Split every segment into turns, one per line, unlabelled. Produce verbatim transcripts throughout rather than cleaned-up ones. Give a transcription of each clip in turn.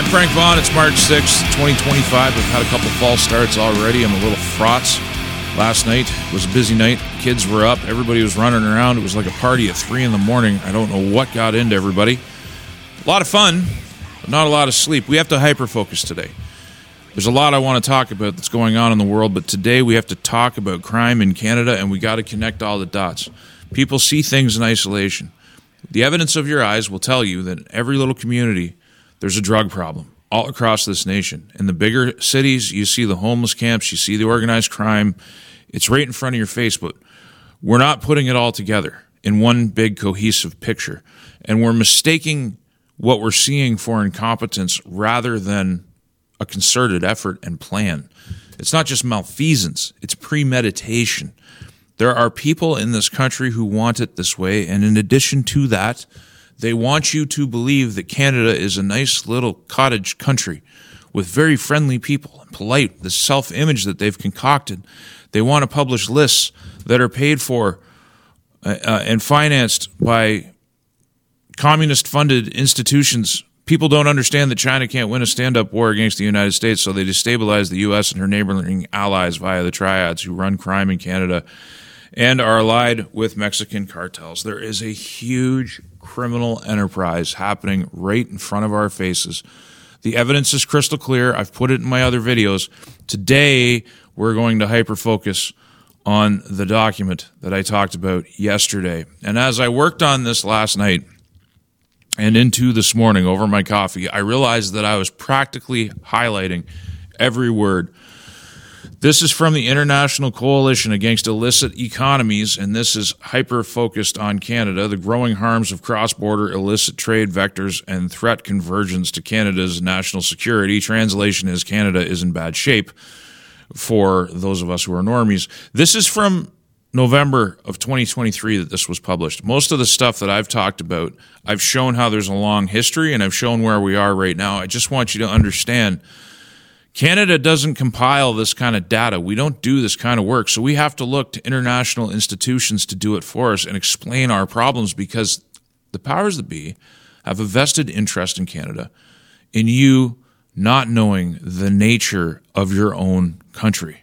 I'm Frank Vaughn. It's March sixth, twenty twenty-five. We've had a couple false starts already. I'm a little fraught. Last night was a busy night. Kids were up. Everybody was running around. It was like a party at three in the morning. I don't know what got into everybody. A lot of fun, but not a lot of sleep. We have to hyper-focus today. There's a lot I want to talk about that's going on in the world, but today we have to talk about crime in Canada, and we got to connect all the dots. People see things in isolation. The evidence of your eyes will tell you that in every little community, there's a drug problem all across this nation. In the bigger cities, you see the homeless camps, you see the organized crime. It's right in front of your face, but we're not putting it all together in one big cohesive picture. And we're mistaking what we're seeing for incompetence rather than a concerted effort and plan. It's not just malfeasance, it's premeditation. There are people in this country who want it this way, and in addition to that, they want you to believe that Canada is a nice little cottage country with very friendly people and polite, the self-image that they've concocted. They want to publish lists that are paid for uh, uh, and financed by communist-funded institutions. People don't understand that China can't win a stand-up war against the United States, so they destabilize the U S and her neighboring allies via the triads who run crime in Canada and are allied with Mexican cartels. There is a huge criminal enterprise happening right in front of our faces. The evidence is crystal clear. I've put it in my other videos. Today, we're going to hyper-focus on the document that I talked about yesterday. And as I worked on this last night and into this morning over my coffee, I realized that I was practically highlighting every word. This is from the International Coalition Against Illicit Economies, and this is hyper-focused on Canada, the growing harms of cross-border illicit trade vectors and threat convergence to Canada's national security. Translation is Canada is in bad shape for those of us who are normies. This is from November of twenty twenty-three that this was published. Most of the stuff that I've talked about, I've shown how there's a long history, and I've shown where we are right now. I just want you to understand Canada doesn't compile this kind of data. We don't do this kind of work. So we have to look to international institutions to do it for us and explain our problems because the powers that be have a vested interest in Canada in you not knowing the nature of your own country.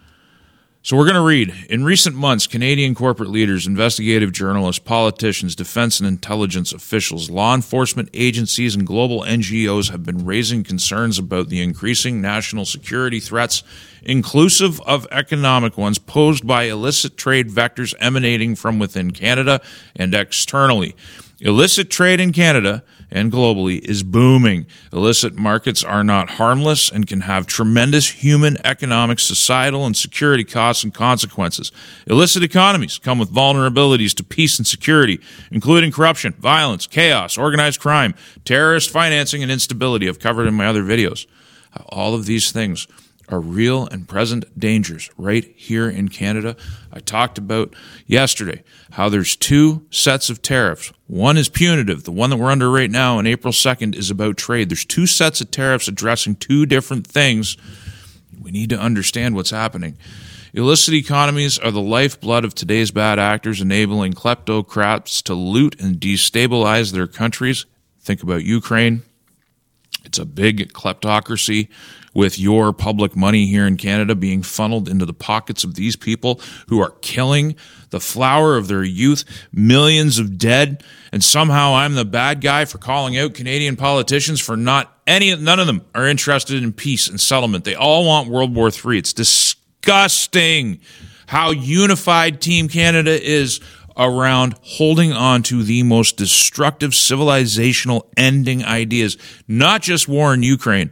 So we're going to read. In recent months, Canadian corporate leaders, investigative journalists, politicians, defense and intelligence officials, law enforcement agencies, and global N G Os have been raising concerns about the increasing national security threats, inclusive of economic ones, posed by illicit trade vectors emanating from within Canada and externally. Illicit trade in Canada and globally is booming. Illicit markets are not harmless and can have tremendous human, economic, societal, and security costs and consequences. Illicit economies come with vulnerabilities to peace and security, including corruption, violence, chaos, organized crime, terrorist financing, and instability. I've covered in my other videos. All of these things are real and present dangers right here in Canada. I talked about yesterday how there's two sets of tariffs. One is punitive. The one that we're under right now on April second is about trade. There's two sets of tariffs addressing two different things. We need to understand what's happening. Illicit economies are the lifeblood of today's bad actors, enabling kleptocrats to loot and destabilize their countries. Think about Ukraine. It's a big kleptocracy with your public money here in Canada being funneled into the pockets of these people who are killing the flower of their youth, millions of dead, and somehow I'm the bad guy for calling out Canadian politicians for not any, none of them are interested in peace and settlement. They all want World War Three. It's disgusting how unified Team Canada is around holding on to the most destructive civilizational ending ideas, not just war in Ukraine,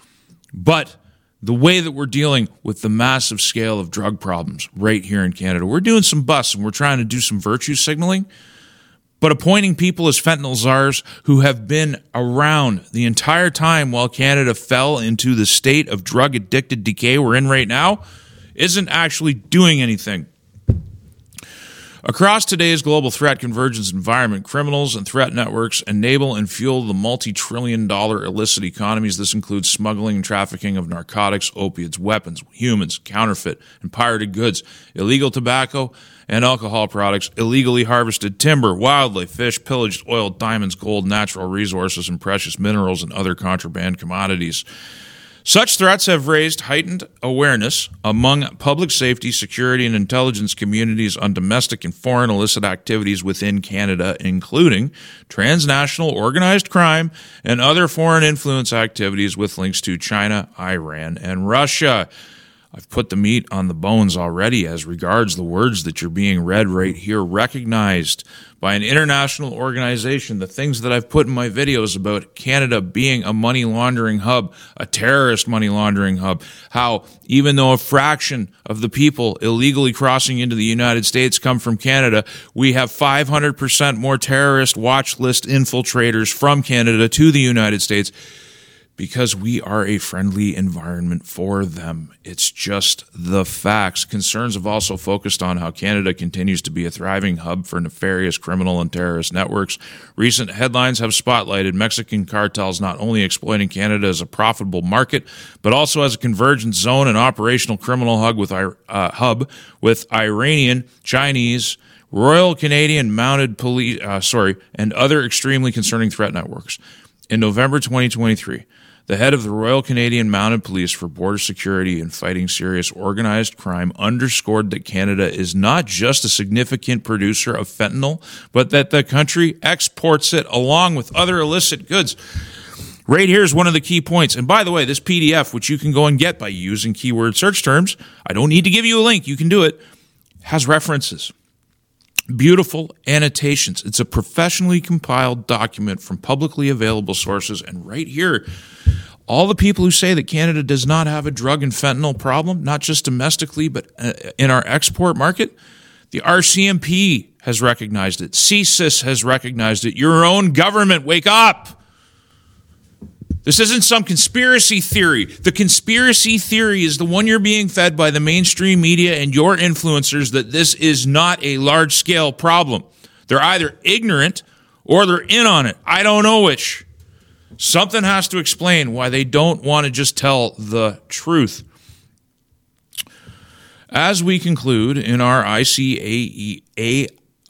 but the way that we're dealing with the massive scale of drug problems right here in Canada. We're doing some busts and we're trying to do some virtue signaling, but appointing people as fentanyl czars who have been around the entire time while Canada fell into the state of drug-addicted decay we're in right now isn't actually doing anything. Across today's global threat convergence environment, criminals and threat networks enable and fuel the multi-trillion dollar illicit economies. This includes smuggling and trafficking of narcotics, opiates, weapons, humans, counterfeit and pirated goods, illegal tobacco and alcohol products, illegally harvested timber, wildlife, fish, pillaged oil, diamonds, gold, natural resources, and precious minerals and other contraband commodities. Such threats have raised heightened awareness among public safety, security, and intelligence communities on domestic and foreign illicit activities within Canada, including transnational organized crime and other foreign influence activities with links to China, Iran, and Russia. I've put the meat on the bones already as regards the words that you're being read right here, recognized by an international organization. The things that I've put in my videos about Canada being a money laundering hub, a terrorist money laundering hub, how even though a fraction of the people illegally crossing into the United States come from Canada, we have five hundred percent more terrorist watch list infiltrators from Canada to the United States, because we are a friendly environment for them. It's just the facts. Concerns have also focused on how Canada continues to be a thriving hub for nefarious criminal and terrorist networks. Recent headlines have spotlighted Mexican cartels not only exploiting Canada as a profitable market, but also as a convergence zone and operational criminal hub with, uh, hub with Iranian, Chinese, Royal Canadian Mounted Police, uh, sorry, and other extremely concerning threat networks. In November twenty twenty-three, the head of the Royal Canadian Mounted Police for Border Security and Fighting Serious Organized Crime underscored that Canada is not just a significant producer of fentanyl, but that the country exports it along with other illicit goods. Right here is one of the key points. And by the way, this P D F, which you can go and get by using keyword search terms, I don't need to give you a link, you can do it, has references. Beautiful annotations. It's a professionally compiled document from publicly available sources. And right here, all the people who say that Canada does not have a drug and fentanyl problem, not just domestically, but in our export market, the R C M P has recognized it. C S I S has recognized it. Your own government, wake up. This isn't some conspiracy theory. The conspiracy theory is the one you're being fed by the mainstream media and your influencers, that this is not a large-scale problem. They're either ignorant or they're in on it. I don't know which. Something has to explain why they don't want to just tell the truth. As we conclude in our I C A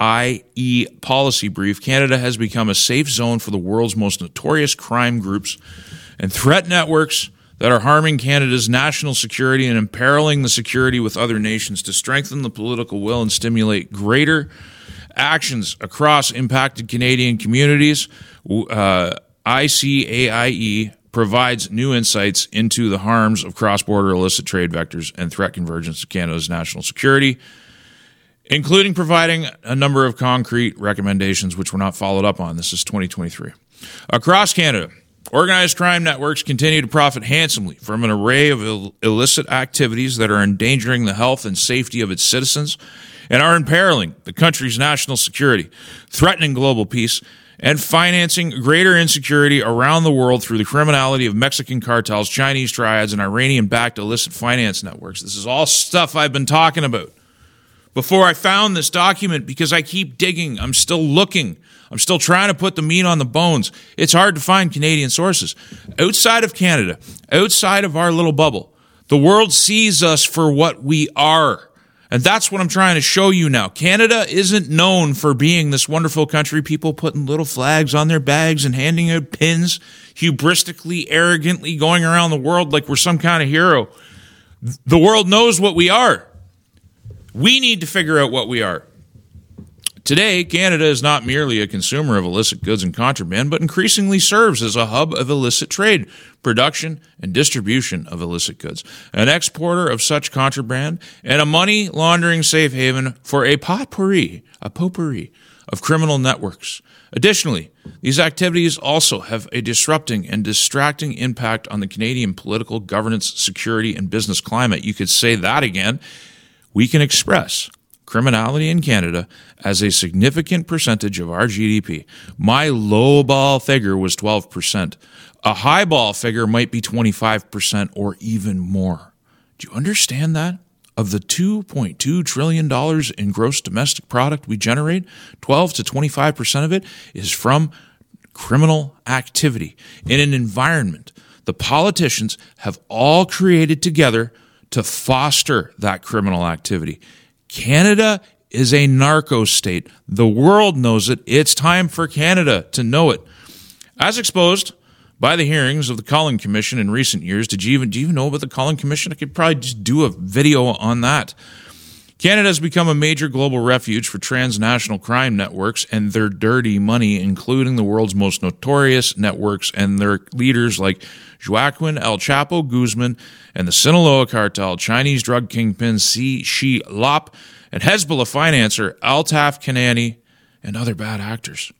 E policy brief, Canada has become a safe zone for the world's most notorious crime groups and threat networks that are harming Canada's national security and imperiling the security with other nations. To strengthen the political will and stimulate greater actions across impacted Canadian communities, uh, I C A I E provides new insights into the harms of cross-border illicit trade vectors and threat convergence to Canada's national security, including providing a number of concrete recommendations which were not followed up on. This is twenty twenty-three. Across Canada, organized crime networks continue to profit handsomely from an array of Ill- illicit activities that are endangering the health and safety of its citizens and are imperiling the country's national security, threatening global peace, and financing greater insecurity around the world through the criminality of Mexican cartels, Chinese triads, and Iranian-backed illicit finance networks. This is all stuff I've been talking about before I found this document, because I keep digging. I'm still looking. I'm still trying to put the meat on the bones. It's hard to find Canadian sources. Outside of Canada, outside of our little bubble, the world sees us for what we are. And that's what I'm trying to show you now. Canada isn't known for being this wonderful country, people putting little flags on their bags and handing out pins, hubristically, arrogantly going around the world like we're some kind of hero. The world knows what we are. We need to figure out what we are. Today, Canada is not merely a consumer of illicit goods and contraband, but increasingly serves as a hub of illicit trade, production, and distribution of illicit goods, an exporter of such contraband, and a money laundering safe haven for a potpourri, a potpourri of criminal networks. Additionally, these activities also have a disrupting and distracting impact on the Canadian political, governance, security, and business climate. You could say that again. We can express criminality in Canada as a significant percentage of our G D P. My low ball figure was twelve percent. A high ball figure might be twenty-five percent or even more. Do you understand that? of the two point two trillion dollars in gross domestic product we generate, twelve to twenty-five percent of it is from criminal activity in an environment the politicians have all created together to foster that criminal activity. Canada is a narco state. The world knows it. It's time for Canada to know it. As exposed by the hearings of the Cullen Commission in recent years, did you even, do you even know about the Cullen Commission? I could probably just do a video on that. Canada has become a major global refuge for transnational crime networks and their dirty money, including the world's most notorious networks and their leaders like Joaquin El Chapo Guzman and the Sinaloa cartel, Chinese drug kingpin Si Shi Lop, and Hezbollah financer Altaf Kanani, and other bad actors.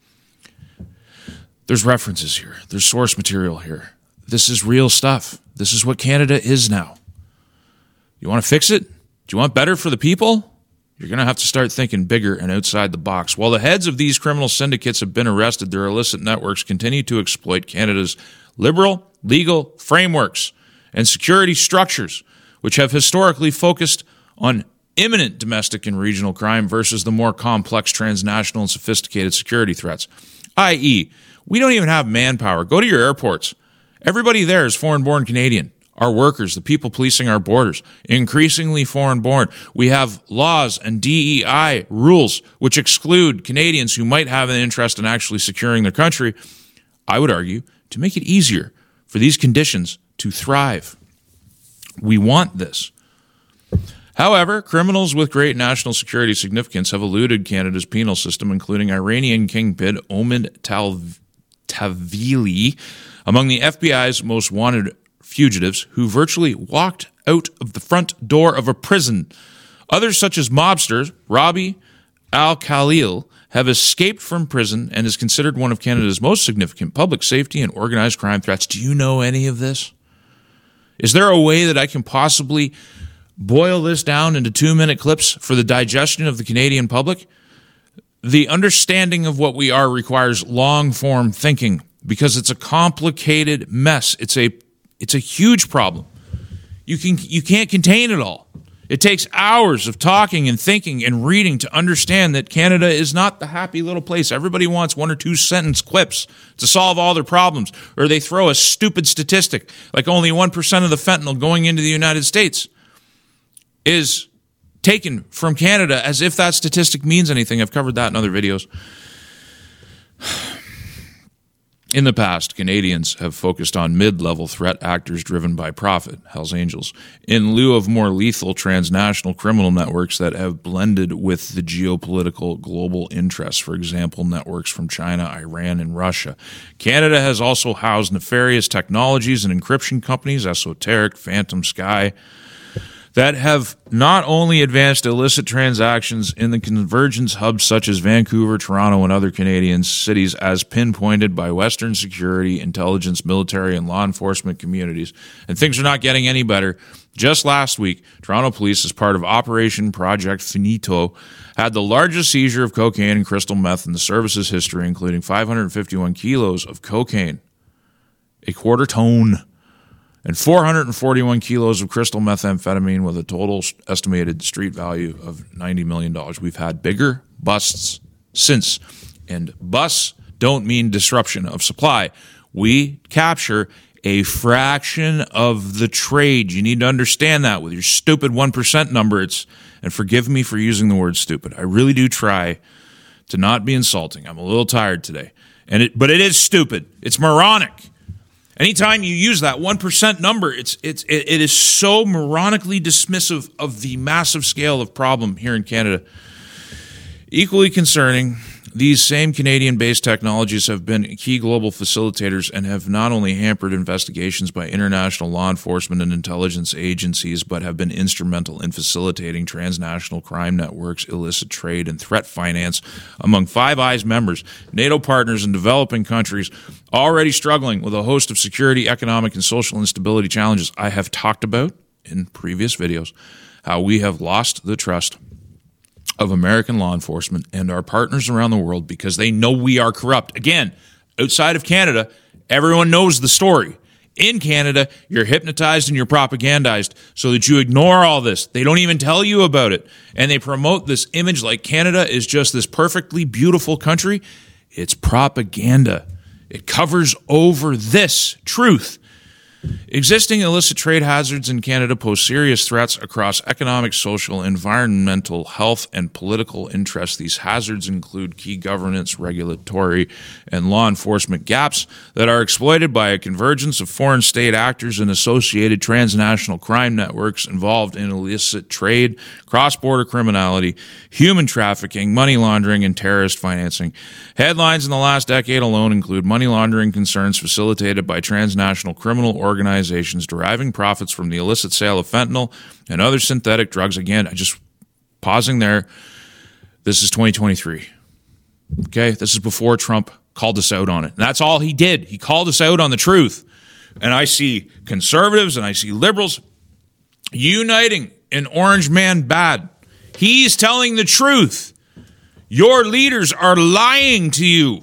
There's references here. There's source material here. This is real stuff. This is what Canada is now. You want to fix it? Do you want better for the people? You're going to have to start thinking bigger and outside the box. While the heads of these criminal syndicates have been arrested, their illicit networks continue to exploit Canada's liberal legal frameworks and security structures, which have historically focused on imminent domestic and regional crime versus the more complex transnational and sophisticated security threats. that is, we don't even have manpower. Go to your airports. Everybody there is foreign-born Canadian. Our workers, the people policing our borders, increasingly foreign-born. We have laws and D E I rules which exclude Canadians who might have an interest in actually securing their country, I would argue, to make it easier for these conditions to thrive. We want this. However, criminals with great national security significance have eluded Canada's penal system, including Iranian kingpin Omid Tavili, among the F B I's most wanted fugitives who virtually walked out of the front door of a prison. Others, such as mobsters Rabi Al-Khalil, have escaped from prison and is considered one of Canada's most significant public safety and organized crime threats. Do you know any of this? Is there a way that I can possibly boil this down into two-minute clips for the digestion of the Canadian public? The understanding of what we are requires long-form thinking because it's a complicated mess. It's a It's a huge problem. You can you can't contain it all. It takes hours of talking and thinking and reading to understand that Canada is not the happy little place. Everybody wants one or two sentence clips to solve all their problems, or they throw a stupid statistic like only one percent of the fentanyl going into the United States is taken from Canada as if that statistic means anything. I've covered that in other videos. In the past, Canadians have focused on mid-level threat actors driven by profit, Hells Angels, in lieu of more lethal transnational criminal networks that have blended with the geopolitical global interests, for example, networks from China, Iran, and Russia. Canada has also housed nefarious technologies and encryption companies, Esoteric, Phantom Sky, that have not only advanced illicit transactions in the convergence hubs such as Vancouver, Toronto, and other Canadian cities as pinpointed by Western security, intelligence, military, and law enforcement communities. And things are not getting any better. Just last week, Toronto Police, as part of Operation Project Finito, had the largest seizure of cocaine and crystal meth in the service's history, including five hundred fifty-one kilos of cocaine, a quarter ton, and four hundred forty-one kilos of crystal methamphetamine with a total estimated street value of ninety million dollars. We've had bigger busts since. And busts don't mean disruption of supply. We capture a fraction of the trade. You need to understand that with your stupid one percent number. It's, and forgive me for using the word stupid. I really do try to not be insulting. I'm a little tired today. and it, But it is stupid. It's moronic. Anytime you use that one percent number, it's it's it, it is so moronically dismissive of the massive scale of problem here in Canada. Equally concerning, these same Canadian-based technologies have been key global facilitators and have not only hampered investigations by international law enforcement and intelligence agencies, but have been instrumental in facilitating transnational crime networks, illicit trade, and threat finance among Five Eyes members, NATO partners, and developing countries already struggling with a host of security, economic, and social instability challenges. I have talked about in previous videos how we have lost the trust of American law enforcement and our partners around the world because they know we are corrupt. Again, outside of Canada, everyone knows the story. In Canada, you're hypnotized and you're propagandized so that you ignore all this. They don't even tell you about it. And they promote this image like Canada is just this perfectly beautiful country. It's propaganda. It covers over this truth. Existing illicit trade hazards in Canada pose serious threats across economic, social, environmental, health, and political interests. These hazards include key governance, regulatory, and law enforcement gaps that are exploited by a convergence of foreign state actors and associated transnational crime networks involved in illicit trade, cross-border criminality, human trafficking, money laundering, and terrorist financing. Headlines in the last decade alone include money laundering concerns facilitated by transnational criminal organizations deriving profits from the illicit sale of fentanyl and other synthetic drugs. Again, I just pausing there. This is twenty twenty-three. Okay, this is before Trump called us out on it. And that's all he did. He called us out on the truth. And I see conservatives and I see liberals uniting in Orange Man Bad. He's telling the truth. Your leaders are lying to you.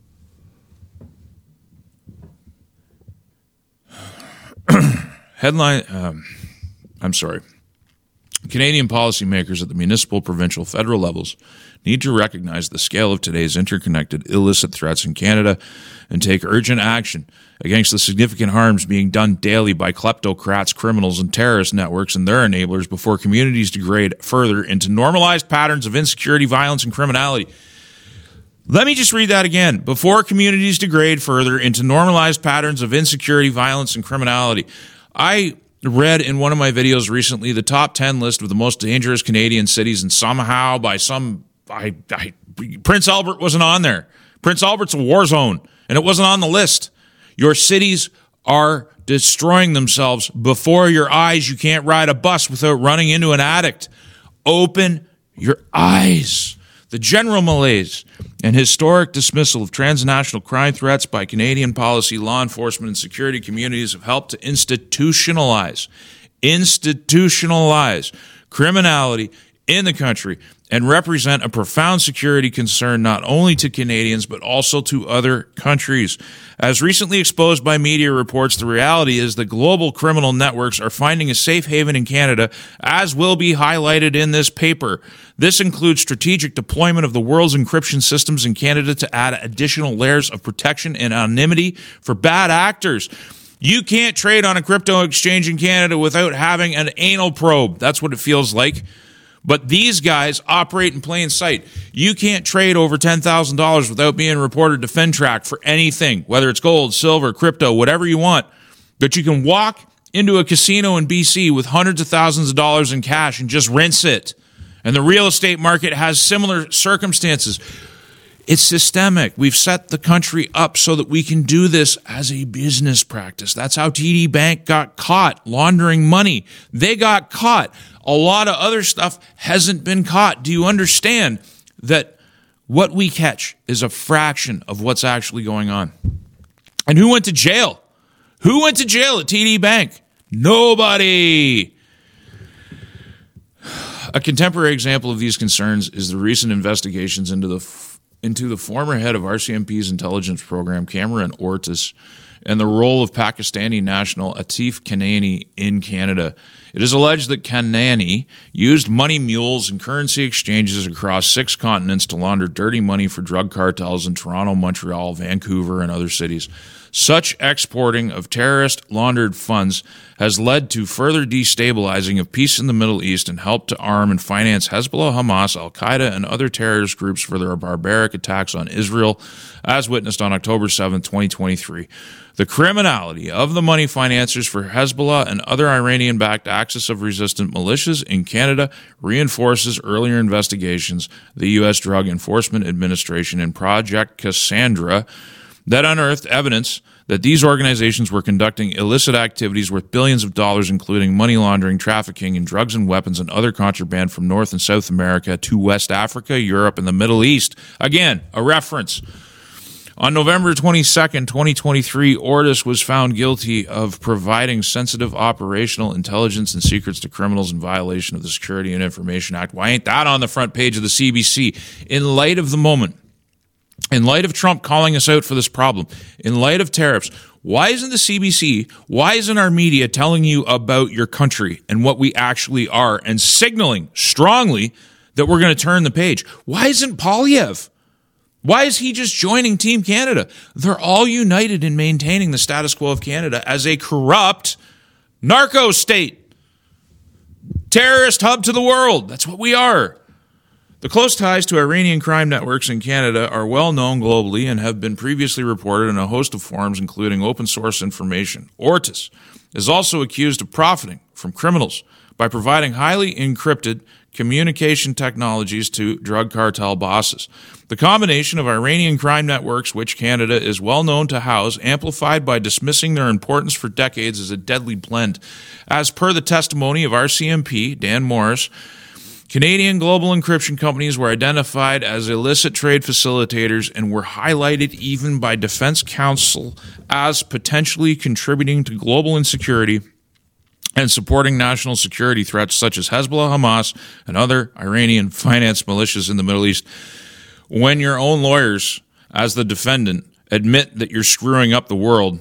Headline, um, I'm sorry. Canadian policymakers at the municipal, provincial, federal levels need to recognize the scale of today's interconnected illicit threats in Canada and take urgent action against the significant harms being done daily by kleptocrats, criminals, and terrorist networks and their enablers before communities degrade further into normalized patterns of insecurity, violence, and criminality. Let me just read that again. Before communities degrade further into normalized patterns of insecurity, violence, and criminality. I read in one of my videos recently the top ten list of the most dangerous Canadian cities, and somehow by some, I, I, Prince Albert wasn't on there. Prince Albert's a war zone, and it wasn't on the list. Your cities are destroying themselves before your eyes. You can't ride a bus without running into an addict. Open your eyes. The general malaise and historic dismissal of transnational crime threats by Canadian policy, law enforcement, and security communities have helped to institutionalize, institutionalize criminality in the country and represent a profound security concern not only to Canadians but also to other countries. As recently exposed by media reports, the reality is that global criminal networks are finding a safe haven in Canada, as will be highlighted in this paper. This includes strategic deployment of the world's encryption systems in Canada to add additional layers of protection and anonymity for bad actors. You can't trade on a crypto exchange in Canada without having an anal probe. That's what it feels like. But these guys operate in plain sight. You can't trade over ten thousand dollars without being reported to FinTrack for anything, whether it's gold, silver, crypto, whatever you want. But you can walk into a casino in B C with hundreds of thousands of dollars in cash and just rinse it. And the real estate market has similar circumstances. It's systemic. We've set the country up so that we can do this as a business practice. That's how T D Bank got caught laundering money. They got caught. A lot of other stuff hasn't been caught. Do you understand that what we catch is a fraction of what's actually going on? And who went to jail? Who went to jail at T D Bank? Nobody. A contemporary example of these concerns is the recent investigations into the into the former head of R C M P's intelligence program, Cameron Ortis, and the role of Pakistani national Atif Kanani in Canada. It is alleged that Kanani used money mules and currency exchanges across six continents to launder dirty money for drug cartels in Toronto, Montreal, Vancouver, and other cities. Such exporting of terrorist laundered funds has led to further destabilizing of peace in the Middle East and helped to arm and finance Hezbollah, Hamas, Al-Qaeda, and other terrorist groups for their barbaric attacks on Israel, as witnessed on October seventh, twenty twenty-three. The criminality of the money financiers for Hezbollah and other Iranian-backed axis of resistant militias in Canada reinforces earlier investigations, the U S Drug Enforcement Administration and Project Cassandra, that unearthed evidence that these organizations were conducting illicit activities worth billions of dollars, including money laundering, trafficking in drugs and weapons, and other contraband from North and South America to West Africa, Europe, and the Middle East. Again, a reference. On November twenty-second, twenty twenty-three, Ortis was found guilty of providing sensitive operational intelligence and secrets to criminals in violation of the Security and Information Act. Why ain't that on the front page of the C B C? In light of the moment, in light of Trump calling us out for this problem, in light of tariffs, Why isn't the C B C, why isn't our media telling you about your country and what we actually are and signaling strongly that we're going to turn the page? Why isn't Poilievre? Why is he just joining Team Canada? They're all united in maintaining the status quo of Canada as a corrupt narco state. Terrorist hub to the world. That's what we are. The close ties to Iranian crime networks in Canada are well known globally and have been previously reported in a host of forums, including open source information. Ortis is also accused of profiting from criminals by providing highly encrypted communication technologies to drug cartel bosses. The combination of Iranian crime networks, which Canada is well known to house, amplified by dismissing their importance for decades, is a deadly blend. As per the testimony of R C M P, Dan Morris, Canadian global encryption companies were identified as illicit trade facilitators and were highlighted even by Defense Counsel as potentially contributing to global insecurity and supporting national security threats such as Hezbollah, Hamas, and other Iranian financed militias in the Middle East. When your own lawyers, as the defendant, admit that you're screwing up the world,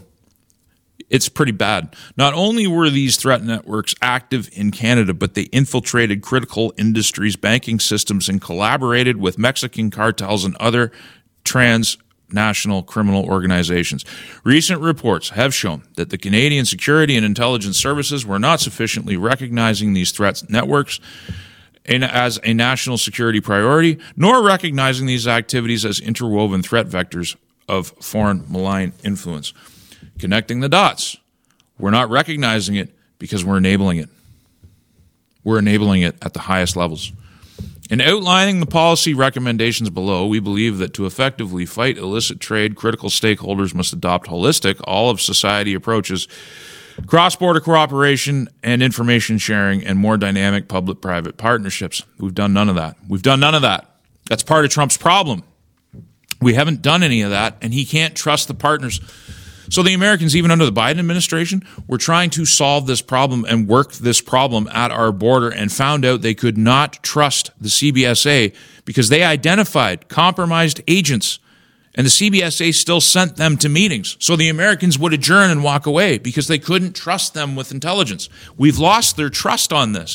it's pretty bad. Not only were these threat networks active in Canada, but they infiltrated critical industries, banking systems, and collaborated with Mexican cartels and other transnational criminal organizations. Recent reports have shown that the Canadian security and intelligence services were not sufficiently recognizing these threat networks in, as a national security priority, nor recognizing these activities as interwoven threat vectors of foreign malign influence. Connecting the dots. We're not recognizing it because we're enabling it. We're enabling it at the highest levels. In outlining the policy recommendations below, we believe that to effectively fight illicit trade, critical stakeholders must adopt holistic, all-of-society approaches, cross-border cooperation and information sharing, and more dynamic public-private partnerships. We've done none of that. We've done none of that. That's part of Trump's problem. We haven't done any of that, and he can't trust the partners. So the Americans, even under the Biden administration, were trying to solve this problem and work this problem at our border and found out they could not trust the C B S A because they identified compromised agents, and the C B S A still sent them to meetings. So the Americans would adjourn and walk away because they couldn't trust them with intelligence. We've lost their trust on this.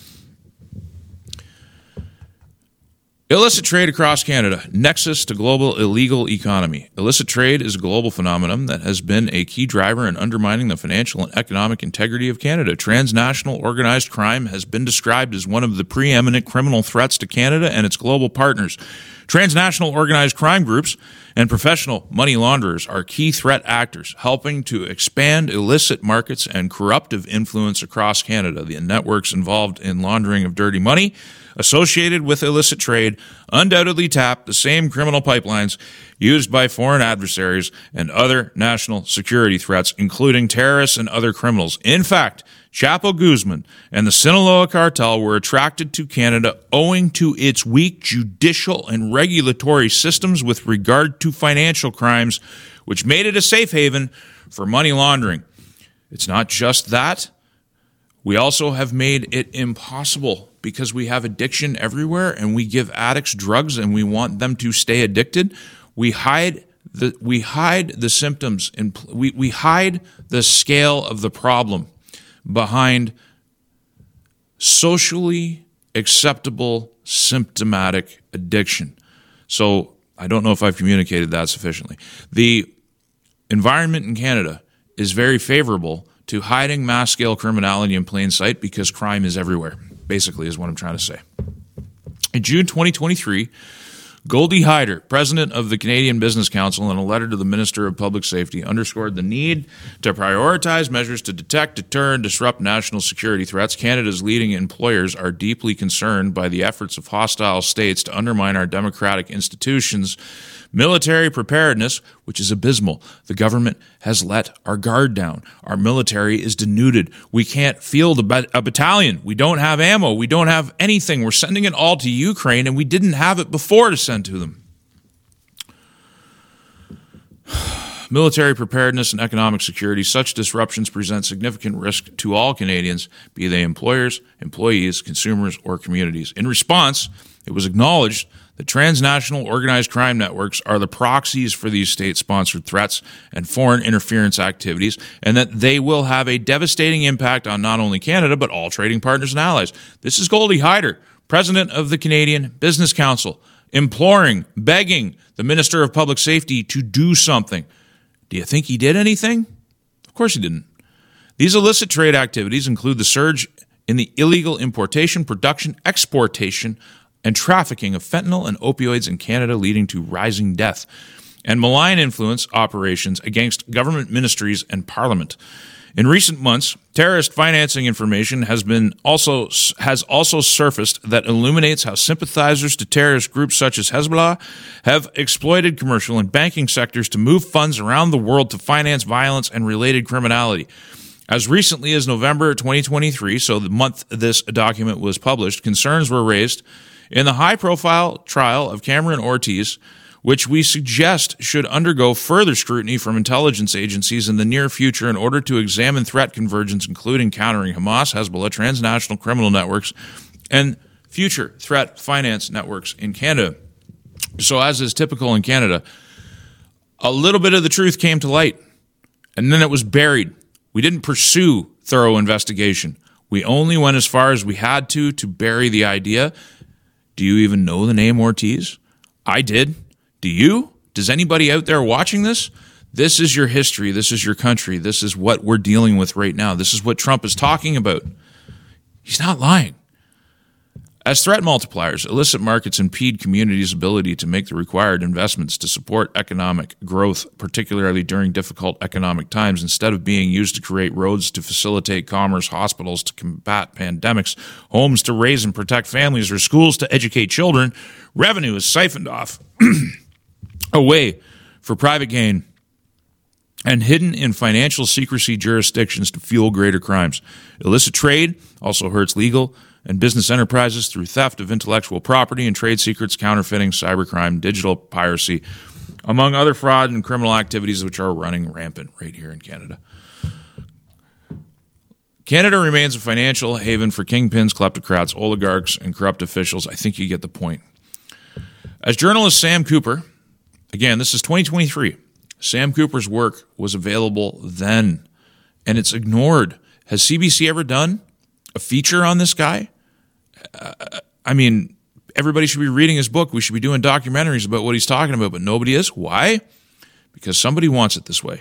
Illicit trade across Canada, nexus to global illegal economy. Illicit trade is a global phenomenon that has been a key driver in undermining the financial and economic integrity of Canada. Transnational organized crime has been described as one of the preeminent criminal threats to Canada and its global partners. Transnational organized crime groups and professional money launderers are key threat actors, helping to expand illicit markets and corruptive influence across Canada. The networks involved in laundering of dirty money associated with illicit trade undoubtedly tap the same criminal pipelines used by foreign adversaries and other national security threats, including terrorists and other criminals. In fact, Chapo Guzman and the Sinaloa cartel were attracted to Canada owing to its weak judicial and regulatory systems with regard to financial crimes, which made it a safe haven for money laundering. It's not just that. We also have made it impossible because we have addiction everywhere and we give addicts drugs and we want them to stay addicted. We hide the we hide the symptoms and we, we hide the scale of the problem behind socially acceptable symptomatic addiction. So I don't know if I've communicated that sufficiently. The environment in Canada is very favorable to hiding mass-scale criminality in plain sight because crime is everywhere, basically is what I'm trying to say. In June twenty twenty-three, Goldie Hyder, president of the Canadian Business Council, in a letter to the Minister of Public Safety, underscored the need to prioritize measures to detect, deter, and disrupt national security threats. Canada's leading employers are deeply concerned by the efforts of hostile states to undermine our democratic institutions. Military preparedness, which is abysmal. The government has let our guard down. Our military is denuded. We can't field a, bat- a battalion. We don't have ammo. We don't have anything. We're sending it all to Ukraine, and we didn't have it before to send to them. military preparedness and economic security, such disruptions present significant risk to all Canadians, be they employers, employees, consumers, or communities. In response, it was acknowledged that transnational organized crime networks are the proxies for these state-sponsored threats and foreign interference activities, and that they will have a devastating impact on not only Canada, but all trading partners and allies. This is Goldie Hyder, president of the Canadian Business Council, imploring, begging the Minister of Public Safety to do something. Do you think he did anything? Of course he didn't. These illicit trade activities include the surge in the illegal importation, production, exportation, and trafficking of fentanyl and opioids in Canada, leading to rising death, and malign influence operations against government ministries and parliament. In recent months, terrorist financing information has been also has also surfaced that illuminates how sympathizers to terrorist groups such as Hezbollah have exploited commercial and banking sectors to move funds around the world to finance violence and related criminality. As recently as November twenty twenty-three, so the month this document was published, concerns were raised in the high-profile trial of Cameron Ortiz, which we suggest should undergo further scrutiny from intelligence agencies in the near future in order to examine threat convergence, including countering Hamas, Hezbollah, transnational criminal networks, and future threat finance networks in Canada. So as is typical in Canada, a little bit of the truth came to light, and then it was buried. We didn't pursue thorough investigation. We only went as far as we had to to bury the idea. Do you even know the name Ortiz? I did. Do you? Does anybody out there watching this? This is your history. This is your country. This is what we're dealing with right now. This is what Trump is talking about. He's not lying. As threat multipliers, illicit markets impede communities' ability to make the required investments to support economic growth, particularly during difficult economic times. Instead of being used to create roads to facilitate commerce, hospitals to combat pandemics, homes to raise and protect families, or schools to educate children, revenue is siphoned off away for private gain and hidden in financial secrecy jurisdictions to fuel greater crimes. Illicit trade also hurts legal and business enterprises through theft of intellectual property and trade secrets, counterfeiting, cybercrime, digital piracy, among other fraud and criminal activities which are running rampant right here in Canada. Canada remains a financial haven for kingpins, kleptocrats, oligarchs, and corrupt officials. I think you get the point. As journalist Sam Cooper, again, this is twenty twenty-three, Sam Cooper's work was available then, and it's ignored. Has C B C ever done a feature on this guy? Uh, I mean, everybody should be reading his book. We should be doing documentaries about what he's talking about, but nobody is. Why? Because somebody wants it this way.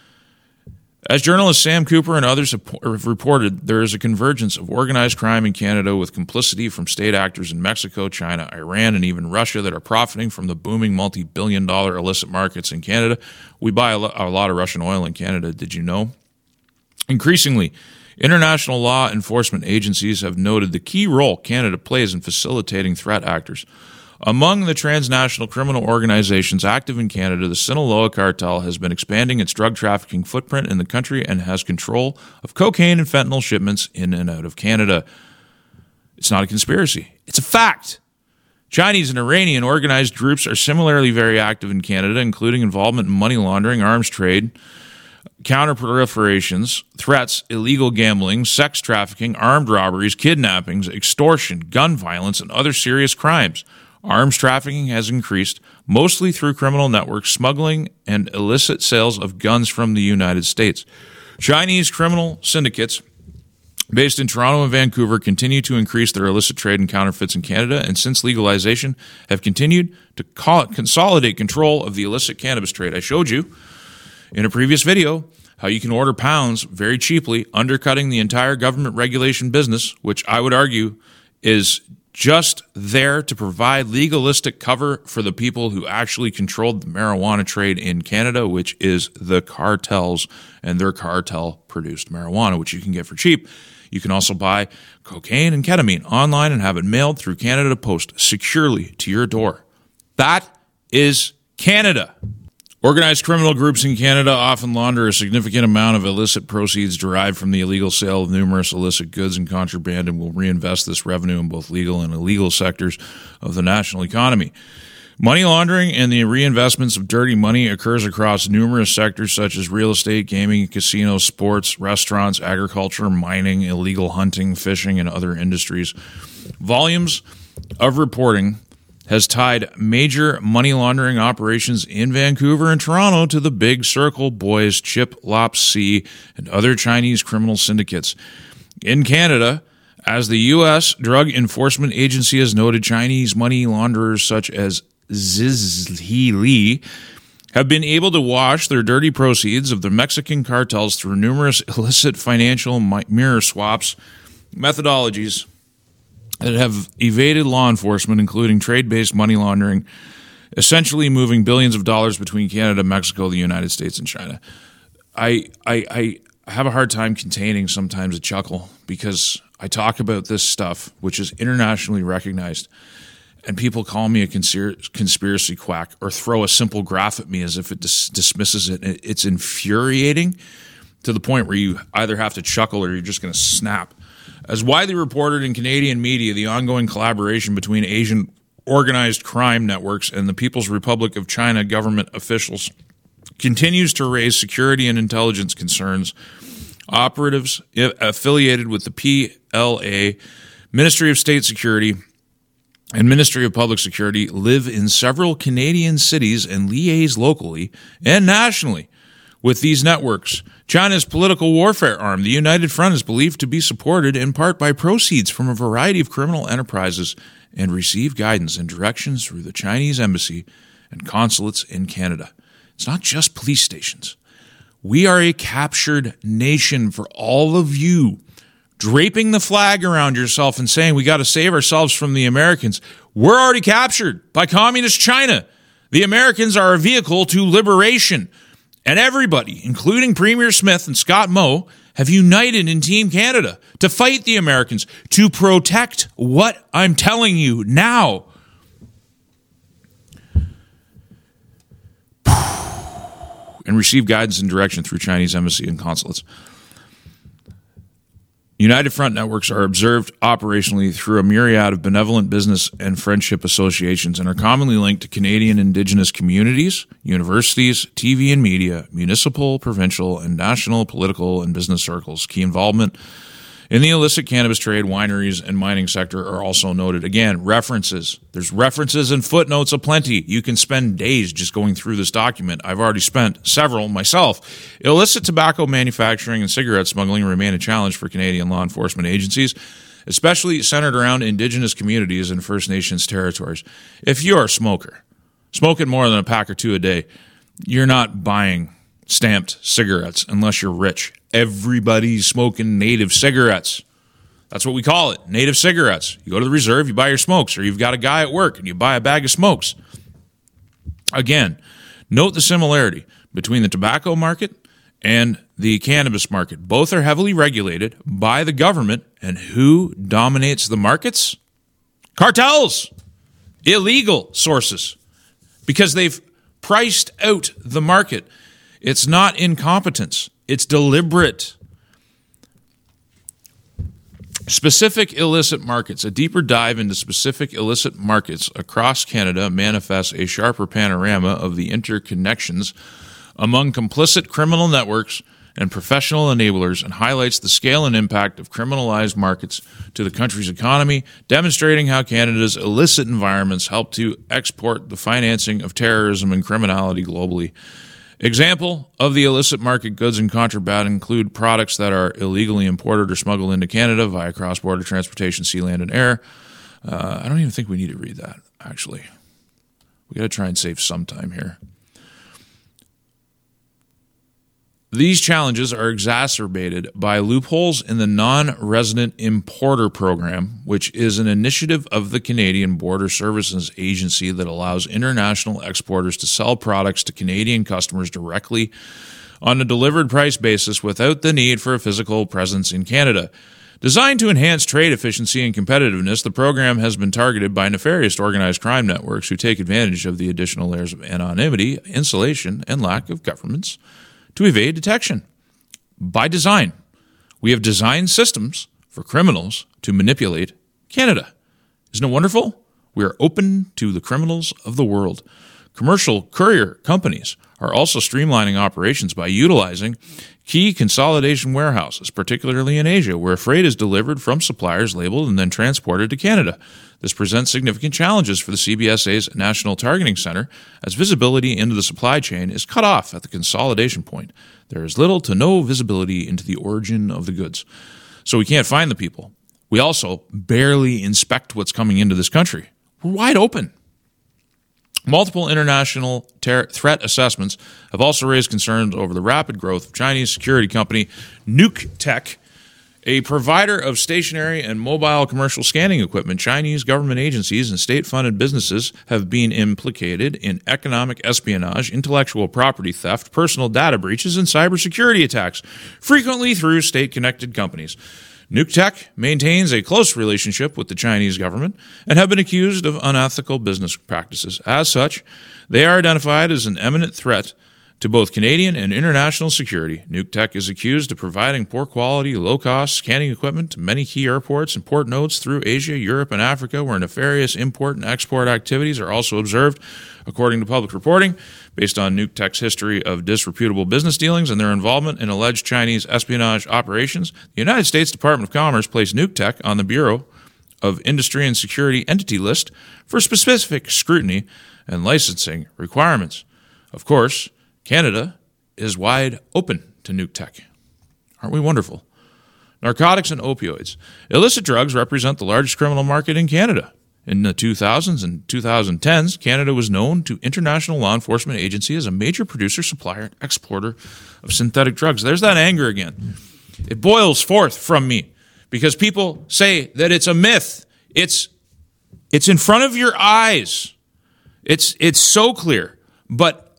As journalist Sam Cooper and others have reported, there is a convergence of organized crime in Canada with complicity from state actors in Mexico, China, Iran, and even Russia that are profiting from the booming multi-billion dollar illicit markets in Canada. We buy a lot of Russian oil in Canada, did you know? Increasingly, international law enforcement agencies have noted the key role Canada plays in facilitating threat actors. Among the transnational criminal organizations active in Canada, the Sinaloa cartel has been expanding its drug trafficking footprint in the country and has control of cocaine and fentanyl shipments in and out of Canada. It's not a conspiracy. It's a fact. Chinese and Iranian organized groups are similarly very active in Canada, including involvement in money laundering, arms trade, counter-proliferations, threats, illegal gambling, sex trafficking, armed robberies, kidnappings, extortion, gun violence, and other serious crimes. Arms trafficking has increased, mostly through criminal networks, smuggling, and illicit sales of guns from the United States. Chinese criminal syndicates based in Toronto and Vancouver continue to increase their illicit trade and counterfeits in Canada, and since legalization have continued to consolidate control of the illicit cannabis trade. I showed you in a previous video how you can order pounds very cheaply, undercutting the entire government regulation business, which I would argue is just there to provide legalistic cover for the people who actually controlled the marijuana trade in Canada, which is the cartels and their cartel-produced marijuana, which you can get for cheap. You can also buy cocaine and ketamine online and have it mailed through Canada Post securely to your door. That is Canada. Organized criminal groups in Canada often launder a significant amount of illicit proceeds derived from the illegal sale of numerous illicit goods and contraband and will reinvest this revenue in both legal and illegal sectors of the national economy. Money laundering and the reinvestments of dirty money occurs across numerous sectors such as real estate, gaming, casinos, sports, restaurants, agriculture, mining, illegal hunting, fishing, and other industries. Volumes of reporting has tied major money laundering operations in Vancouver and Toronto to the Big Circle Boys, Chip Lop C, and other Chinese criminal syndicates. In Canada, as the U S Drug Enforcement Agency has noted, Chinese money launderers such as Zhi Li have been able to wash their dirty proceeds of the Mexican cartels through numerous illicit financial mirror swaps methodologies that have evaded law enforcement, including trade-based money laundering, essentially moving billions of dollars between Canada, Mexico, the United States, and China. I, I, I have a hard time containing sometimes a chuckle because I talk about this stuff, which is internationally recognized, and people call me a conspiracy quack or throw a simple graph at me as if it dis- dismisses it. It's infuriating to the point where you either have to chuckle or you're just going to snap. As widely reported in Canadian media, the ongoing collaboration between Asian organized crime networks and the People's Republic of China government officials continues to raise security and intelligence concerns. Operatives affiliated with the P L A, Ministry of State Security, and Ministry of Public Security live in several Canadian cities and liaise locally and nationally with these networks. China's political warfare arm, the United Front, is believed to be supported in part by proceeds from a variety of criminal enterprises and receive guidance and directions through the Chinese embassy and consulates in Canada. It's not just police stations. We are a captured nation. For all of you draping the flag around yourself and saying we got to save ourselves from the Americans, we're already captured by communist China. The Americans are a vehicle to liberation. And everybody, including Premier Smith and Scott Moe, have united in Team Canada to fight the Americans, to protect what I'm telling you now. And receive guidance and direction through Chinese embassy and consulates. United Front networks are observed operationally through a myriad of benevolent business and friendship associations and are commonly linked to Canadian Indigenous communities, universities, T V and media, municipal, provincial, and national political and business circles. Key involvement in the illicit cannabis trade, wineries, and mining sector are also noted. Again, references. There's references and footnotes aplenty. You can spend days just going through this document. I've already spent several myself. Illicit tobacco manufacturing and cigarette smuggling remain a challenge for Canadian law enforcement agencies, especially centered around Indigenous communities and First Nations territories. If you're a smoker, smoking more than a pack or two a day, you're not buying stamped cigarettes unless you're rich. Everybody's smoking native cigarettes. That's what we call it, native cigarettes. You go to the reserve, you buy your smokes, or you've got a guy at work and you buy a bag of smokes. Again, note the similarity between the tobacco market and the cannabis market. Both are heavily regulated by the government, and who dominates the markets? Cartels, illegal sources, because they've priced out the market. It's not incompetence. It's deliberate. Specific illicit markets. A deeper dive into specific illicit markets across Canada manifests a sharper panorama of the interconnections among complicit criminal networks and professional enablers, and highlights the scale and impact of criminalized markets to the country's economy, demonstrating how Canada's illicit environments help to export the financing of terrorism and criminality globally. Example of the illicit market goods and contraband include products that are illegally imported or smuggled into Canada via cross-border transportation, sea, land, and air. Uh, I don't even think we need to read that, actually. We got to try and save some time here. These challenges are exacerbated by loopholes in the non-resident importer program, which is an initiative of the Canadian Border Services Agency that allows international exporters to sell products to Canadian customers directly on a delivered price basis without the need for a physical presence in Canada. Designed to enhance trade efficiency and competitiveness, the program has been targeted by nefarious organized crime networks who take advantage of the additional layers of anonymity, insulation, and lack of governance to evade detection. By design, we have designed systems for criminals to manipulate Canada. Isn't it wonderful? We are open to the criminals of the world. Commercial courier companies are also streamlining operations by utilizing key consolidation warehouses, particularly in Asia, where freight is delivered from suppliers labeled and then transported to Canada. This presents significant challenges for the C B S A's National Targeting Center, as visibility into the supply chain is cut off at the consolidation point. There is little to no visibility into the origin of the goods. So we can't find the people. We also barely inspect what's coming into this country. We're wide open. Multiple international ter- threat assessments have also raised concerns over the rapid growth of Chinese security company NewkTek, a provider of stationary and mobile commercial scanning equipment. Chinese government agencies and state-funded businesses have been implicated in economic espionage, intellectual property theft, personal data breaches, and cybersecurity attacks, frequently through state-connected companies. NewkTek maintains a close relationship with the Chinese government and have been accused of unethical business practices. As such, they are identified as an imminent threat to both Canadian and international security. NewkTek is accused of providing poor-quality, low-cost scanning equipment to many key airports and port nodes through Asia, Europe, and Africa, where nefarious import and export activities are also observed, according to public reporting. Based on NewkTek's history of disreputable business dealings and their involvement in alleged Chinese espionage operations, the United States Department of Commerce placed NewkTek on the Bureau of Industry and Security Entity List for specific scrutiny and licensing requirements. Of course, Canada is wide open to NewkTek. Aren't we wonderful? Narcotics and opioids. Illicit drugs represent the largest criminal market in Canada. In the two thousands and twenty tens, Canada was known to international law enforcement agencies as a major producer, supplier, and exporter of synthetic drugs. There's that anger again. It boils forth from me because people say that it's a myth. It's it's in front of your eyes. It's it's so clear. But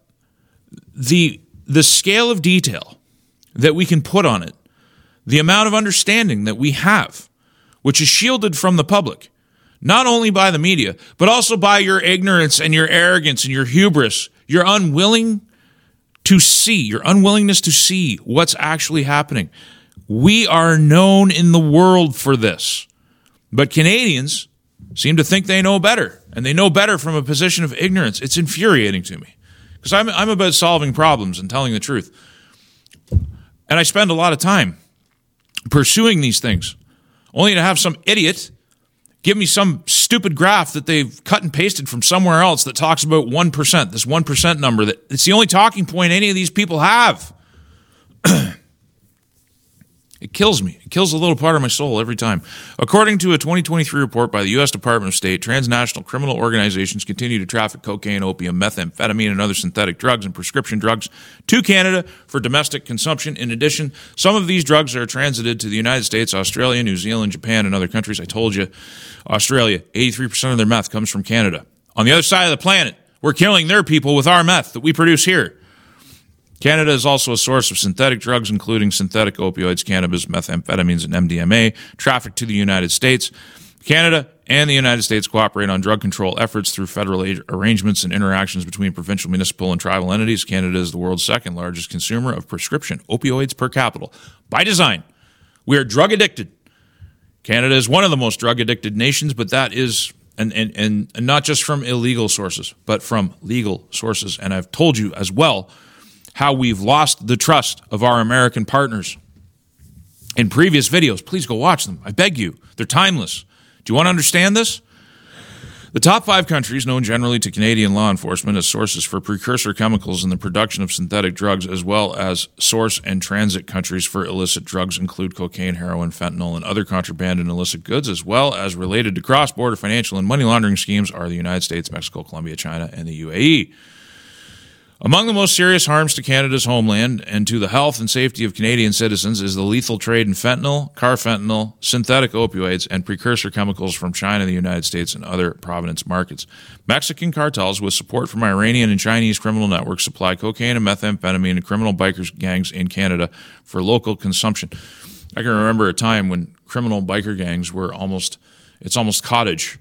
the the scale of detail that we can put on it, the amount of understanding that we have, which is shielded from the public, not only by the media, but also by your ignorance and your arrogance and your hubris, your unwilling to see, your unwillingness to see what's actually happening. We are known in the world for this. But Canadians seem to think they know better, and they know better from a position of ignorance. It's infuriating to me because I'm, I'm about solving problems and telling the truth. And I spend a lot of time pursuing these things, only to have some idiot give me some stupid graph that they've cut and pasted from somewhere else that talks about one percent, this one percent number. That it's the only talking point any of these people have. It kills me. It kills a little part of my soul every time. According to a twenty twenty-three report by the U S Department of State, transnational criminal organizations continue to traffic cocaine, opium, methamphetamine, and other synthetic drugs and prescription drugs to Canada for domestic consumption. In addition, some of these drugs are transited to the United States, Australia, New Zealand, Japan, and other countries. I told you, Australia, eighty-three percent of their meth comes from Canada. On the other side of the planet, we're killing their people with our meth that we produce here. Canada is also a source of synthetic drugs, including synthetic opioids, cannabis, methamphetamines, and M D M A, trafficked to the United States. Canada and the United States cooperate on drug control efforts through federal arrangements and interactions between provincial, municipal, and tribal entities. Canada is the world's second largest consumer of prescription opioids per capita. By design, we are drug addicted. Canada is one of the most drug addicted nations, but that is, and, and, and, and not just from illegal sources, but from legal sources. And I've told you as well how we've lost the trust of our American partners in previous videos. Please go watch them. I beg you. They're timeless. Do you want to understand this? The top five countries known generally to Canadian law enforcement as sources for precursor chemicals in the production of synthetic drugs, as well as source and transit countries for illicit drugs, include cocaine, heroin, fentanyl, and other contraband and illicit goods, as well as related to cross-border financial and money laundering schemes are the United States, Mexico, Colombia, China, and the U A E. Among the most serious harms to Canada's homeland and to the health and safety of Canadian citizens is the lethal trade in fentanyl, carfentanil, synthetic opioids, and precursor chemicals from China, the United States, and other provenance markets. Mexican cartels, with support from Iranian and Chinese criminal networks, supply cocaine and methamphetamine to criminal biker gangs in Canada for local consumption. I can remember a time when criminal biker gangs were almost, it's almost cottage.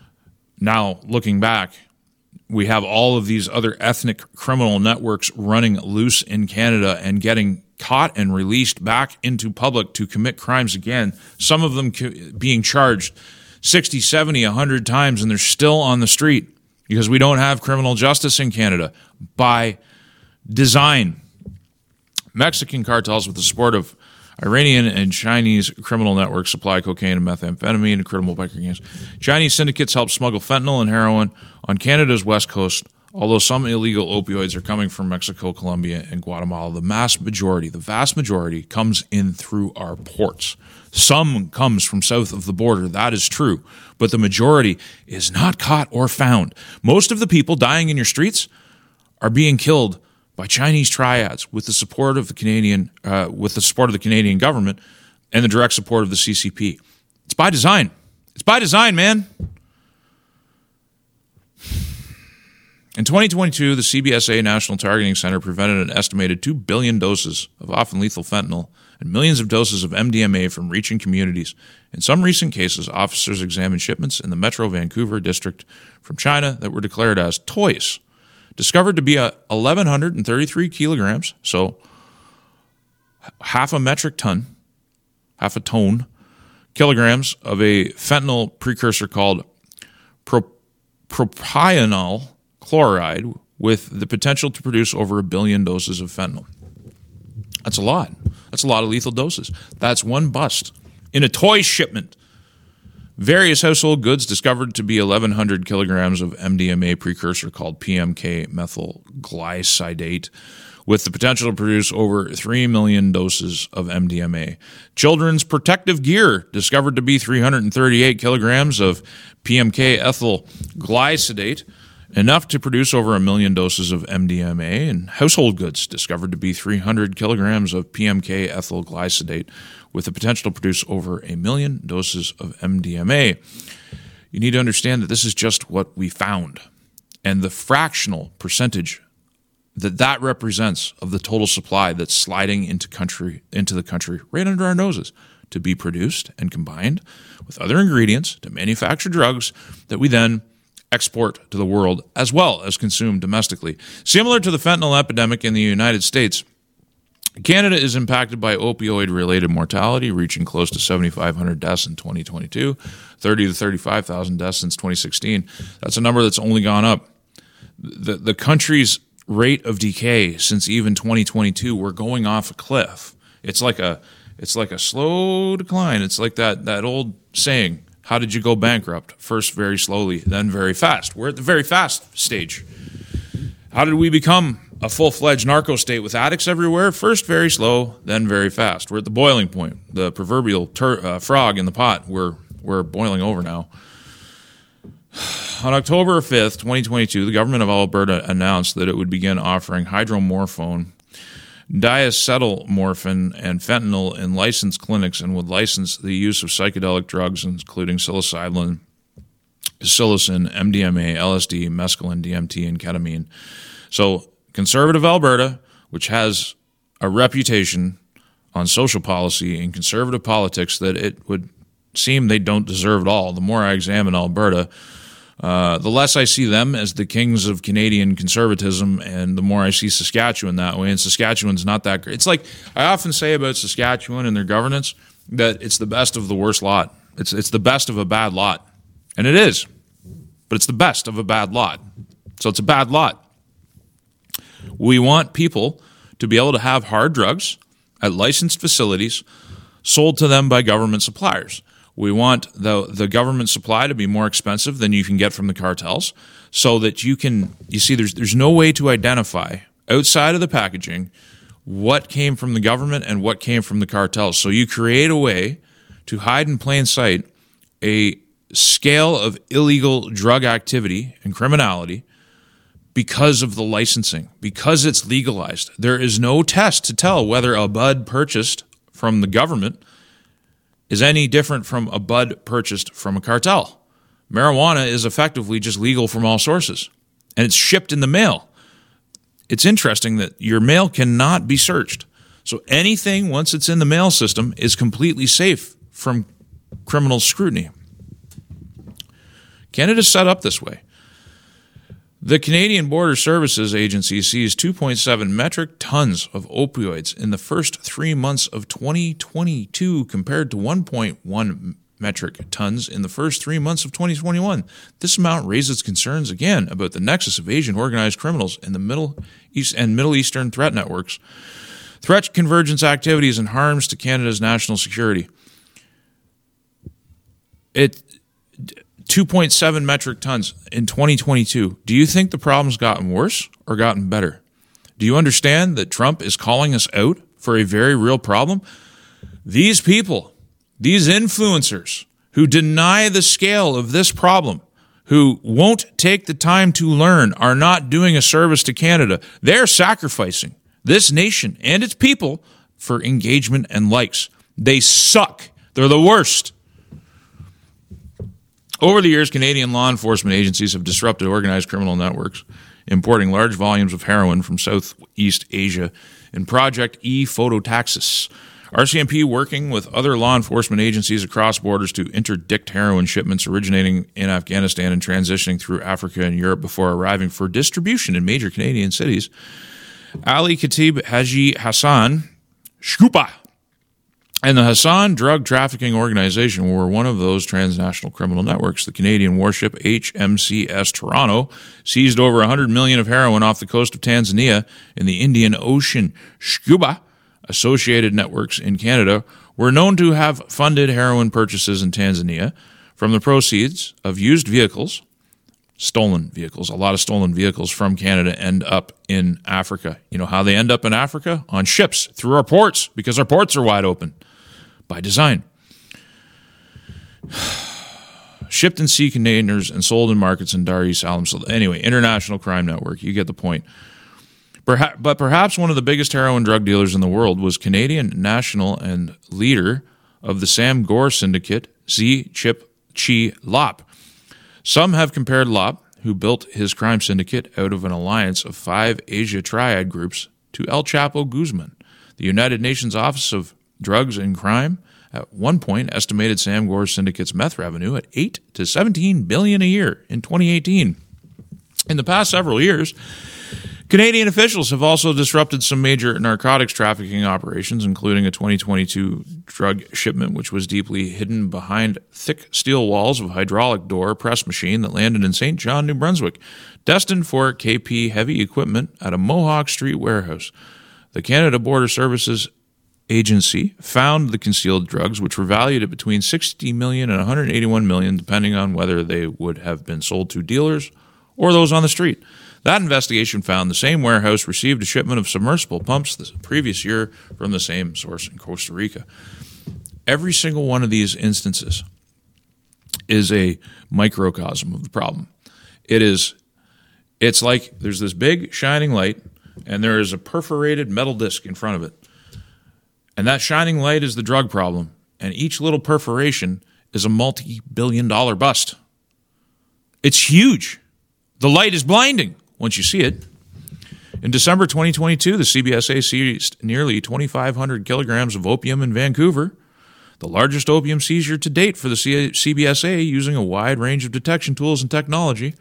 Now, looking back, we have all of these other ethnic criminal networks running loose in Canada and getting caught and released back into public to commit crimes again, some of them being charged sixty, seventy, one hundred times, and they're still on the street because we don't have criminal justice in Canada by design. Mexican cartels with the support of Iranian and Chinese criminal networks supply cocaine and methamphetamine to criminal biker gangs. Chinese syndicates help smuggle fentanyl and heroin on Canada's west coast, although some illegal opioids are coming from Mexico, Colombia, and Guatemala. The mass majority, the vast majority, comes in through our ports. Some comes from south of the border. That is true. But the majority is not caught or found. Most of the people dying in your streets are being killed by Chinese triads with the support of the Canadian, uh, with the support of the Canadian government and the direct support of the C C P. It's by design. It's by design, man. In twenty twenty-two, the C B S A National Targeting Center prevented an estimated two billion doses of often lethal fentanyl and millions of doses of M D M A from reaching communities. In some recent cases, officers examined shipments in the Metro Vancouver district from China that were declared as toys, discovered to be a one thousand one hundred thirty-three kilograms, so half a metric ton, half a ton, kilograms of a fentanyl precursor called pro- propionyl chloride with the potential to produce over a billion doses of fentanyl. That's a lot. That's a lot of lethal doses. That's one bust. In a toy shipment, various household goods discovered to be eleven hundred kilograms of M D M A precursor called P M K methyl glycidate with the potential to produce over three million doses of M D M A. Children's protective gear discovered to be three hundred thirty-eight kilograms of P M K ethyl glycidate, enough to produce over a million doses of M D M A. And household goods discovered to be three hundred kilograms of P M K ethyl glycidate with the potential to produce over a million doses of M D M A. You need to understand that this is just what we found. And the fractional percentage that that represents of the total supply that's sliding into country into the country right under our noses to be produced and combined with other ingredients to manufacture drugs that we then export to the world as well as consume domestically. Similar to the fentanyl epidemic in the United States, Canada is impacted by opioid-related mortality, reaching close to seventy-five hundred deaths in twenty twenty-two, thirty to thirty-five thousand deaths since twenty sixteen. That's a number that's only gone up. The, the country's rate of decay since even twenty twenty-two, we're going off a cliff. It's like a it's like a slow decline. It's like that that old saying, how did you go bankrupt? First very slowly, then very fast. We're at the very fast stage. How did we become a full-fledged narco state with addicts everywhere? First very slow, then very fast. We're at the boiling point, the proverbial tur- uh, frog in the pot. We're, we're boiling over now. On October fifth, twenty twenty-two, the government of Alberta announced that it would begin offering hydromorphone, diacetylmorphine, and fentanyl in licensed clinics and would license the use of psychedelic drugs, including psilocybin, psilocin, M D M A, L S D, mescaline, D M T, and ketamine. So conservative Alberta, which has a reputation on social policy and conservative politics that it would seem they don't deserve at all. The more I examine Alberta, uh, the less I see them as the kings of Canadian conservatism, and the more I see Saskatchewan that way. And Saskatchewan's not that great. It's like I often say about Saskatchewan and their governance that it's the best of the worst lot. It's it's the best of a bad lot. And it is. But it's the best of a bad lot. So it's a bad lot. We want people to be able to have hard drugs at licensed facilities sold to them by government suppliers. We want the the government supply to be more expensive than you can get from the cartels, so that you can, you see, there's there's no way to identify outside of the packaging what came from the government and what came from the cartels. So you create a way to hide in plain sight a scale of illegal drug activity and criminality because of the licensing, because it's legalized. There is no test to tell whether a bud purchased from the government is any different from a bud purchased from a cartel. Marijuana is effectively just legal from all sources, and it's shipped in the mail. It's interesting that your mail cannot be searched. So anything, once it's in the mail system, is completely safe from criminal scrutiny. Canada's set up this way. The Canadian Border Services Agency seized two point seven metric tons of opioids in the first three months of twenty twenty-two compared to one point one metric tons in the first three months of twenty twenty-one. This amount raises concerns again about the nexus of Asian organized criminals and the Middle East and Middle Eastern threat networks, threat convergence activities, and harms to Canada's national security. It two point seven metric tons in twenty twenty-two. Do you think the problem's gotten worse or gotten better? Do you understand that Trump is calling us out for a very real problem? These people, these influencers who deny the scale of this problem, who won't take the time to learn, are not doing a service to Canada. They're sacrificing this nation and its people for engagement and likes. They suck. They're the worst. Over the years, Canadian law enforcement agencies have disrupted organized criminal networks, importing large volumes of heroin from Southeast Asia in Project E-Phototaxis. R C M P, working with other law enforcement agencies across borders to interdict heroin shipments originating in Afghanistan and transitioning through Africa and Europe before arriving for distribution in major Canadian cities. Ali Khatib Haji Hassan Shkupa and the Hassan Drug Trafficking Organization were one of those transnational criminal networks. The Canadian warship H M C S Toronto seized over one hundred million of heroin off the coast of Tanzania in the Indian Ocean. Shkupa associated networks in Canada were known to have funded heroin purchases in Tanzania from the proceeds of used vehicles, stolen vehicles. A lot of stolen vehicles from Canada end up in Africa. You know how they end up in Africa? On ships, through our ports, because our ports are wide open. By design. Shipped in sea containers and sold in markets in Dar es Salaam. So anyway, international crime network. You get the point. Perhaps, but perhaps one of the biggest heroin drug dealers in the world was Canadian national and leader of the Sam Gore syndicate, Z. Chip Chi Lop. Some have compared Lop, who built his crime syndicate out of an alliance of five Asia Triad groups, to El Chapo Guzman. The United Nations Office of Drugs and Crime at one point estimated Sam Gore's syndicate's meth revenue at eight to seventeen billion a year in twenty eighteen. In the past several years, Canadian officials have also disrupted some major narcotics trafficking operations, including a twenty twenty-two drug shipment which was deeply hidden behind thick steel walls of a hydraulic door press machine that landed in Saint John, New Brunswick, destined for K P heavy equipment at a Mohawk Street warehouse. The Canada Border Services Agency found the concealed drugs, which were valued at between sixty million dollars and one hundred eighty-one million dollars, depending on whether they would have been sold to dealers or those on the street. That investigation found the same warehouse received a shipment of submersible pumps the previous year from the same source in Costa Rica. Every single one of these instances is a microcosm of the problem. It is, it's like there's this big shining light, and there is a perforated metal disc in front of it. And that shining light is the drug problem, and each little perforation is a multi-billion dollar bust. It's huge. The light is blinding once you see it. In December twenty twenty-two, the C B S A seized nearly twenty-five hundred kilograms of opium in Vancouver, the largest opium seizure to date for the C B S A, using a wide range of detection tools and technology.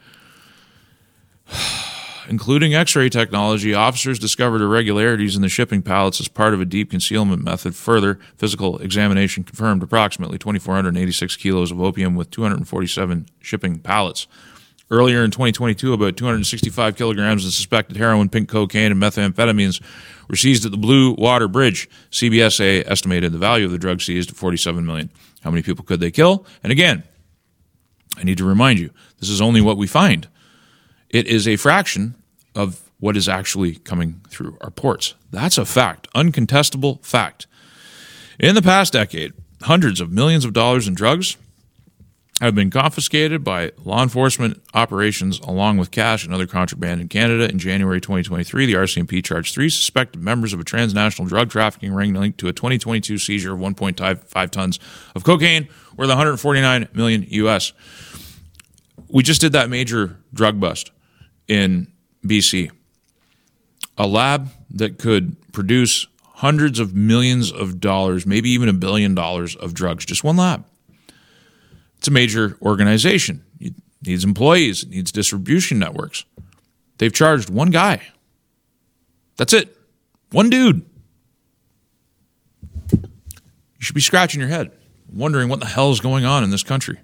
Including X-ray technology, officers discovered irregularities in the shipping pallets as part of a deep concealment method. Further, physical examination confirmed approximately two thousand four hundred eighty-six kilos of opium with two hundred forty-seven shipping pallets. Earlier in twenty twenty-two, about two hundred sixty-five kilograms of suspected heroin, pink cocaine, and methamphetamines were seized at the Blue Water Bridge. C B S A estimated the value of the drugs seized at forty-seven million dollars. How many people could they kill? And again, I need to remind you, this is only what we find. It is a fraction of what is actually coming through our ports. That's a fact, uncontestable fact. In the past decade, hundreds of millions of dollars in drugs have been confiscated by law enforcement operations along with cash and other contraband in Canada. In January twenty twenty-three, the R C M P charged three suspected members of a transnational drug trafficking ring linked to a twenty twenty-two seizure of one point five tons of cocaine worth one hundred forty-nine million U S. We just did that major drug bust in B C. A lab that could produce hundreds of millions of dollars, maybe even a billion dollars of drugs. Just one lab. It's a major organization. It needs employees. It needs distribution networks. They've charged one guy. That's it. One dude. You should be scratching your head. wondering what the hell is going on in this country.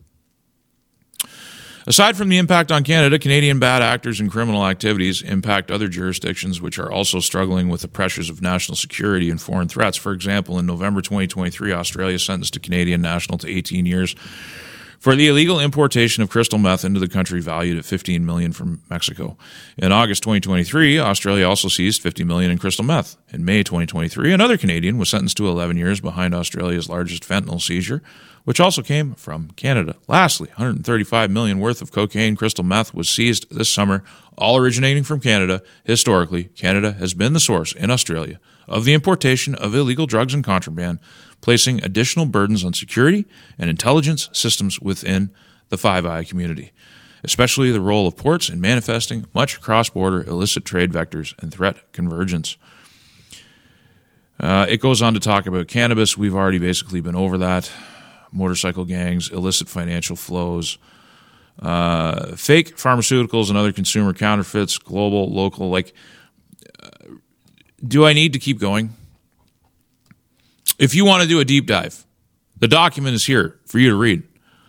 Aside from the impact on Canada, Canadian bad actors and criminal activities impact other jurisdictions which are also struggling with the pressures of national security and foreign threats. For example, in November twenty twenty-three, Australia sentenced a Canadian national to eighteen years for the illegal importation of crystal meth into the country valued at fifteen million dollars from Mexico. In August twenty twenty-three, Australia also seized fifty million dollars in crystal meth. In May twenty twenty-three, another Canadian was sentenced to eleven years behind Australia's largest fentanyl seizure, which also came from Canada. Lastly, one hundred thirty-five million dollars worth of cocaine crystal meth was seized this summer, all originating from Canada. Historically, Canada has been the source in Australia of the importation of illegal drugs and contraband, placing additional burdens on security and intelligence systems within the Five Eye community, especially the role of ports in manifesting much cross-border illicit trade vectors and threat convergence. Uh, it goes on to talk about cannabis. We've already basically been over that. Motorcycle gangs, illicit financial flows, uh, fake pharmaceuticals and other consumer counterfeits, global, local. Like, uh, do I need to keep going? If you want to do a deep dive, the document is here for you to read.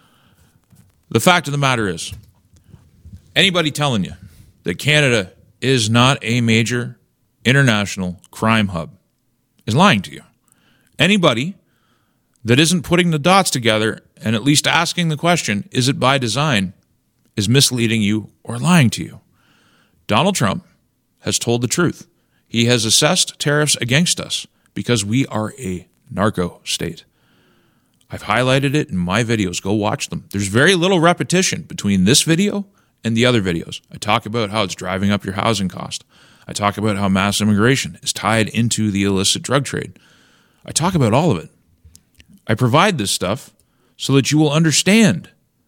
The fact of the matter is, anybody telling you that Canada is not a major international crime hub is lying to you. Anybody that isn't putting the dots together and at least asking the question, is it by design, is misleading you or lying to you. Donald Trump has told the truth. He has assessed tariffs against us because we are a narco state. I've highlighted it in my videos. Go watch them. There's very little repetition between this video and the other videos. I talk about how it's driving up your housing cost. I talk about how mass immigration is tied into the illicit drug trade. I talk about all of it. I provide this stuff so that you will understand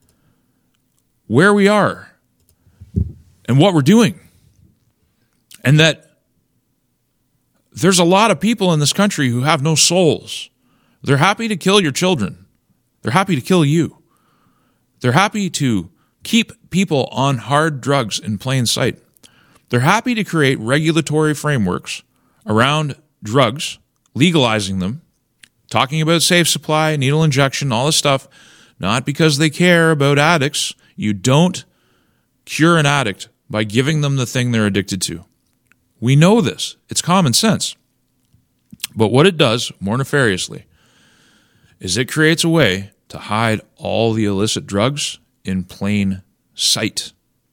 where we are and what we're doing. And that there's a lot of people in this country who have no souls. They're happy to kill your children. They're happy to kill you. They're happy to keep people on hard drugs in plain sight. They're happy to create regulatory frameworks around drugs, legalizing them, talking about safe supply, needle injection, all this stuff, not because they care about addicts. You don't cure an addict by giving them the thing they're addicted to. We know this. It's common sense. But what it does, more nefariously, is it creates a way to hide all the illicit drugs in plain sight.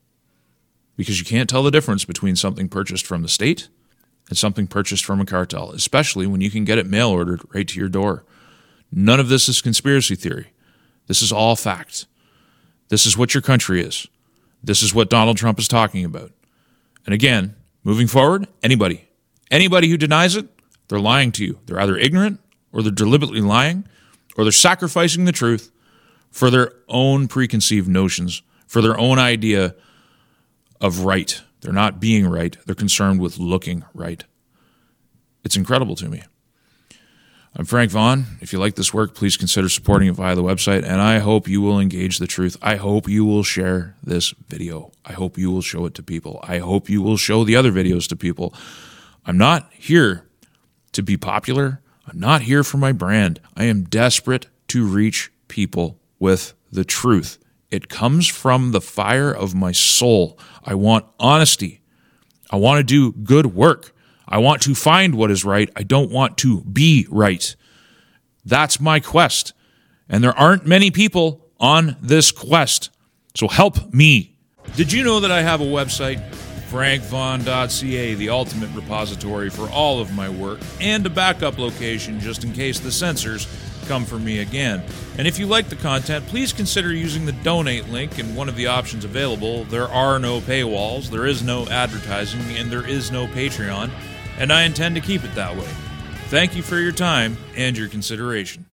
Because you can't tell the difference between something purchased from the state and something purchased from a cartel, especially when you can get it mail-ordered right to your door. None of this is conspiracy theory. This is all fact. This is what your country is. This is what Donald Trump is talking about. And again, moving forward, anybody, anybody who denies it, they're lying to you. They're either ignorant or they're deliberately lying or they're sacrificing the truth for their own preconceived notions, for their own idea of right. They're not being right. They're concerned with looking right. It's incredible to me. I'm Frank Vaughn. If you like this work, please consider supporting it via the website, and I hope you will engage the truth. I hope you will share this video. I hope you will show it to people. I hope you will show the other videos to people. I'm not here to be popular. I'm not here for my brand. I am desperate to reach people with the truth. It comes from the fire of my soul. I want honesty. I want to do good work. I want to find what is right. I don't want to be right. That's my quest. And there aren't many people on this quest. So help me. Did you know that I have a website? frank vaughn dot c a, the ultimate repository for all of my work, and a backup location just in case the censors come for me again. And if you like the content, please consider using the donate link in one of the options available. There are no paywalls, there is no advertising, and there is no Patreon, and I intend to keep it that way. Thank you for your time and your consideration.